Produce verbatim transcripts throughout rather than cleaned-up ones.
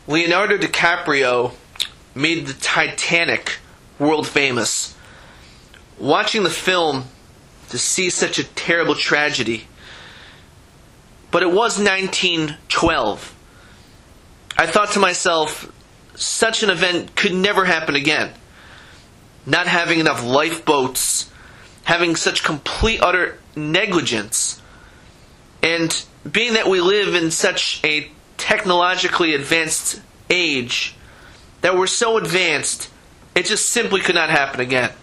Leonardo DiCaprio made the Titanic world famous. Watching the film to see such a terrible tragedy. But it was nineteen twelve. I thought to myself, such an event could never happen again. Not having enough lifeboats, having such complete utter negligence, and being that we live in such a technologically advanced age, that we're so advanced, it just simply could not happen again.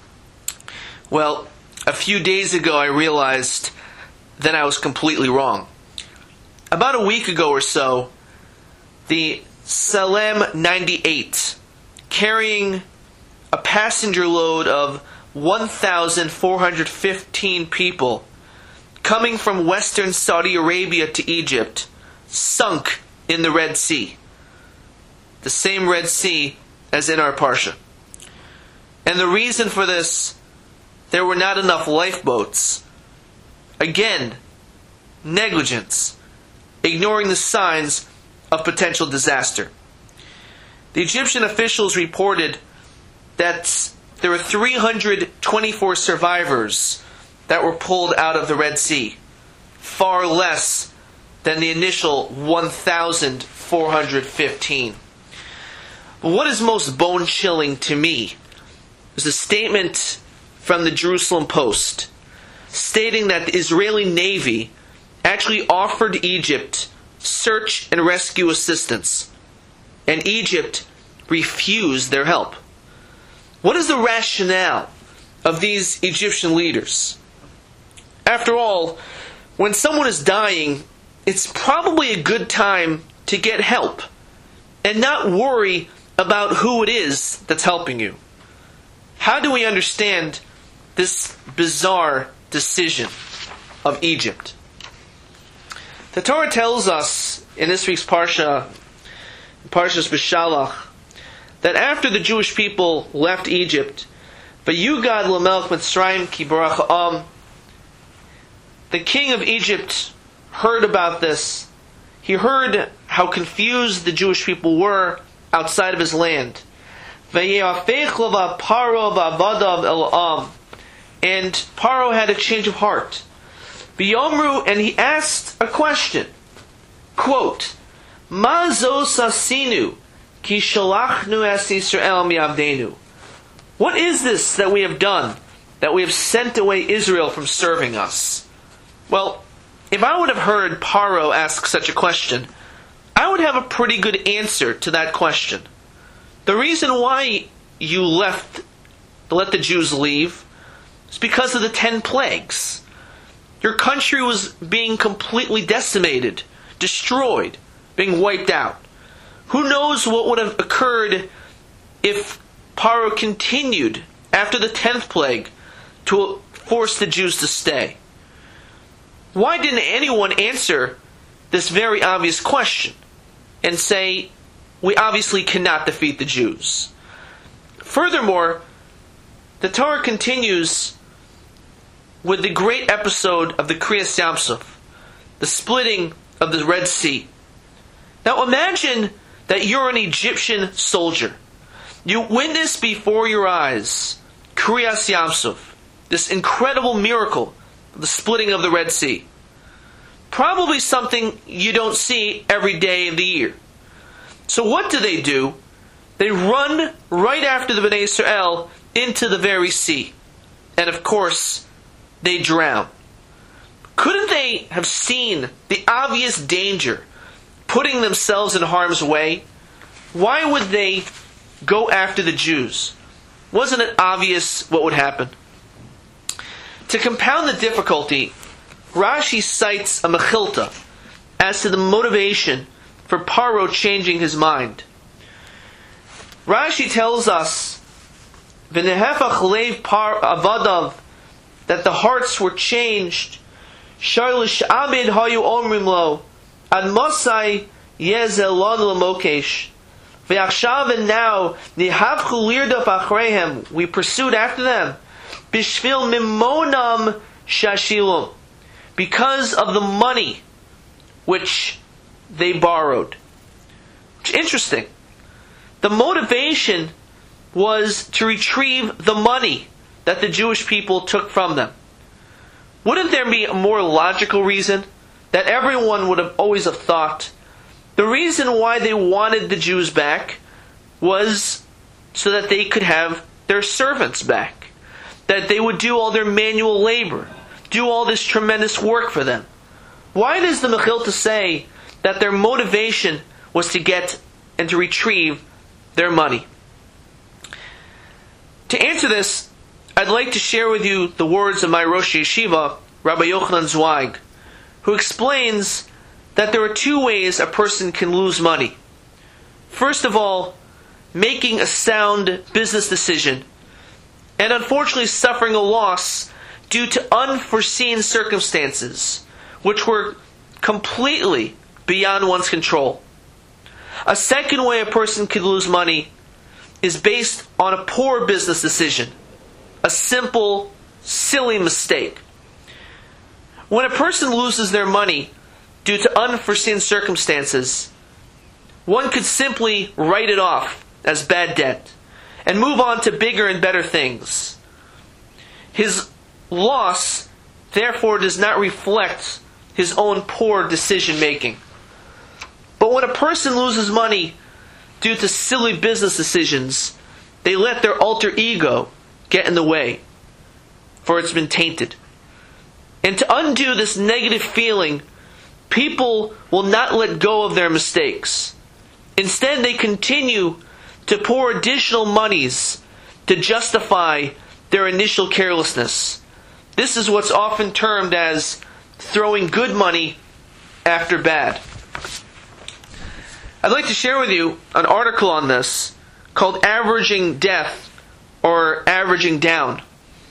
Well, a few days ago I realized that I was completely wrong. About a week ago or so, the Salem ninety-eight, carrying a passenger load of one thousand four hundred fifteen people, coming from western Saudi Arabia to Egypt, sunk in the Red Sea. The same Red Sea as in our Parsha. And the reason for this, there were not enough lifeboats. Again, negligence, ignoring the signs of potential disaster. The Egyptian officials reported that there were three hundred twenty-four survivors that were pulled out of the Red Sea, far less than the initial one thousand four hundred fifteen. But what is most bone-chilling to me is a statement from the Jerusalem Post stating that the Israeli Navy actually offered Egypt search and rescue assistance, and Egypt refused their help. What is the rationale of these Egyptian leaders? After all, when someone is dying, it's probably a good time to get help and not worry about who it is that's helping you. How do we understand this bizarre decision of Egypt? The Torah tells us in this week's Parsha, Parshas Beshalach, that after the Jewish people left Egypt, Vayugad Lamelech Mitzrayim ki barach ha'am, the king of Egypt heard about this. He heard how confused the Jewish people were outside of his land. Vayafech lava Paro v'avadav el-am, and Paro had a change of heart. V'yomru, and he asked a question. Quote, Ma zo sasinu ki shalachnu es Yisrael mi'avdenu. What is this that we have done, that we have sent away Israel from serving us? Well, if I would have heard Paro ask such a question, I would have a pretty good answer to that question. The reason why you left, let the Jews leave, is because of the ten plagues. Your country was being completely decimated, destroyed, being wiped out. Who knows what would have occurred if Paro continued after the tenth plague to force the Jews to stay? Why didn't anyone answer this very obvious question and say, we obviously cannot defeat the Jews? Furthermore, the Torah continues with the great episode of the Kriyas Yamsuf, the splitting of the Red Sea. Now imagine that you're an Egyptian soldier. You witness before your eyes Kriyas Yamsuf, this incredible miracle, the splitting of the Red Sea. Probably something you don't see every day of the year. So what do they do? They run right after the Bnei Israel into the very sea. And of course, they drown. Couldn't they have seen the obvious danger, putting themselves in harm's way? Why would they go after the Jews? Wasn't it obvious what would happen? To compound the difficulty, Rashi cites a Mechilta as to the motivation for Paro changing his mind. Rashi tells us, V'nehefach leiv par avadav, that the hearts were changed. Shalish abid hayu omrim lo, ad mosai yezel lon lamokesh. V'achshav, and now nihavchu lirdaf achreihem, we pursued after them. Bishvil mimonam shashilum, because of the money which they borrowed. Interesting. The motivation was to retrieve the money that the Jewish people took from them. Wouldn't there be a more logical reason that everyone would have always have thought? The reason why they wanted the Jews back was so that they could have their servants back. That they would do all their manual labor, do all this tremendous work for them. Why does the Mechilta say that their motivation was to get and to retrieve their money? To answer this, I'd like to share with you the words of my Rosh Yeshiva, Rabbi Yochanan Zweig, who explains that there are two ways a person can lose money. First of all, making a sound business decision, and unfortunately suffering a loss due to unforeseen circumstances, which were completely beyond one's control. A second way a person could lose money is based on a poor business decision, a simple, silly mistake. When a person loses their money due to unforeseen circumstances, one could simply write it off as bad debt and move on to bigger and better things. His loss, therefore, does not reflect his own poor decision making. But when a person loses money due to silly business decisions, they let their alter ego get in the way, for it's been tainted. And to undo this negative feeling, people will not let go of their mistakes. Instead, they continue to pour additional monies to justify their initial carelessness. This is what's often termed as throwing good money after bad. I'd like to share with you an article on this called Averaging Death or Averaging Down.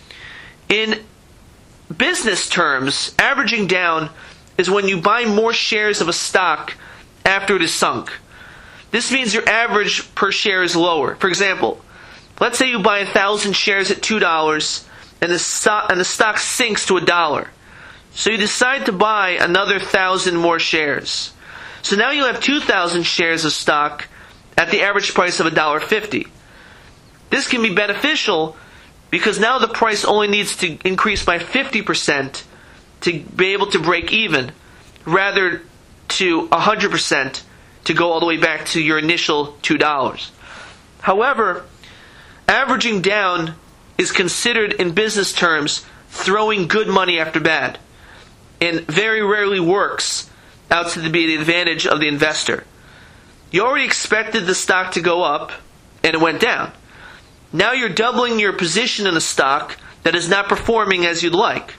In business terms, averaging down is when you buy more shares of a stock after it is sunk. This means your average per share is lower. For example, let's say you buy a thousand shares at two dollars and the stock and the stock sinks to a dollar. So you decide to buy another thousand more shares. So now you have two thousand shares of stock at the average price of a dollar fifty. This can be beneficial because now the price only needs to increase by fifty percent to be able to break even, rather to one hundred percent to go all the way back to your initial two dollars. However, averaging down is considered in business terms throwing good money after bad, and very rarely works out to be the advantage of the investor. You already expected the stock to go up, and it went down. Now you're doubling your position in a stock that is not performing as you'd like.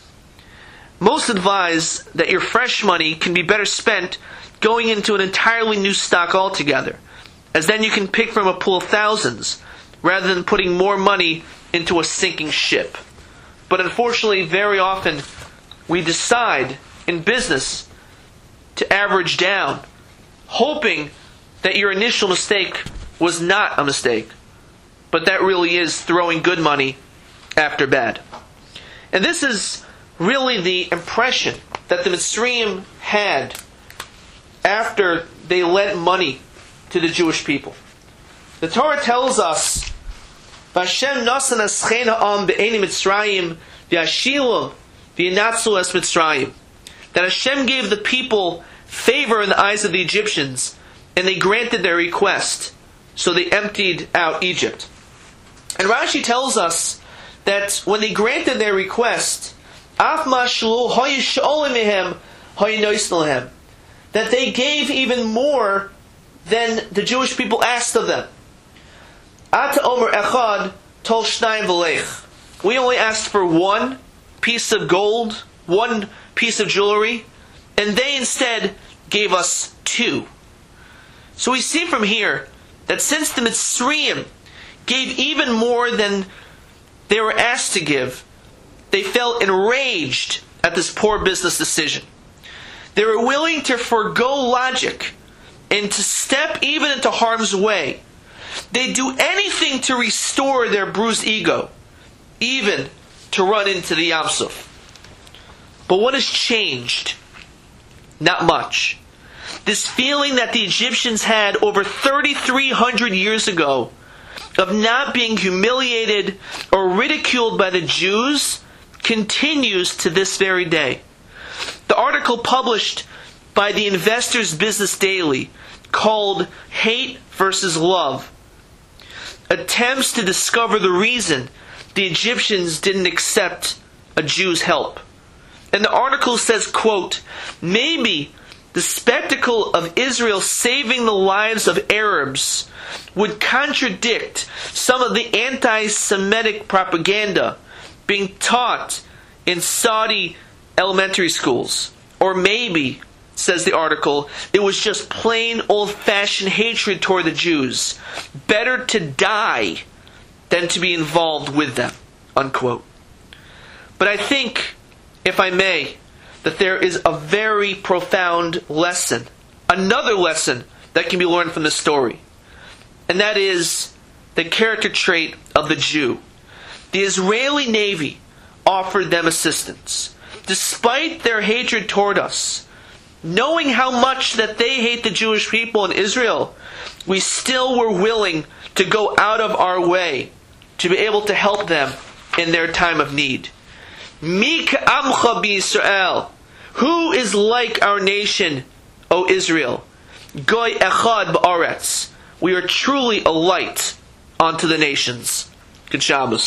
Most advise that your fresh money can be better spent going into an entirely new stock altogether, as then you can pick from a pool of thousands, rather than putting more money into a sinking ship. But unfortunately, very often, we decide in business to average down, hoping that your initial mistake was not a mistake, but that really is throwing good money after bad. And this is really the impression that the Mitzrayim had after they lent money to the Jewish people. The Torah tells us, "Vashem nasan aschein ha'am be'eni Mitzrayim v'yashilum v'yinatzu es Mitzrayim," that Hashem gave the people favor in the eyes of the Egyptians, and they granted their request, so they emptied out Egypt. And Rashi tells us that when they granted their request, that they gave even more than the Jewish people asked of them. We only asked for one piece of gold, one piece of jewelry, and they instead gave us two. So we see from here that since the Mitzrayim gave even more than they were asked to give, they felt enraged at this poor business decision. They were willing to forego logic and to step even into harm's way. They'd do anything to restore their bruised ego, even to run into the Yam Suf. But what has changed? Not much. This feeling that the Egyptians had over thirty-three hundred years ago of not being humiliated or ridiculed by the Jews continues to this very day. The article published by the Investor's Business Daily, called Hate versus Love, attempts to discover the reason the Egyptians didn't accept a Jew's help. And the article says, quote, maybe the spectacle of Israel saving the lives of Arabs would contradict some of the anti-Semitic propaganda being taught in Saudi elementary schools. Or maybe, says the article, it was just plain old-fashioned hatred toward the Jews. Better to die than to be involved with them, unquote. But I think, if I may, that there is a very profound lesson, another lesson that can be learned from this story. And that is the character trait of the Jew. The Israeli Navy offered them assistance. Despite their hatred toward us, knowing how much that they hate the Jewish people in Israel, we still were willing to go out of our way to be able to help them in their time of need. Mi ka'amcha b'Yisrael. Who is like our nation, O Israel? Goy echad ba'aretz. We are truly a light unto the nations. Good Shabbos.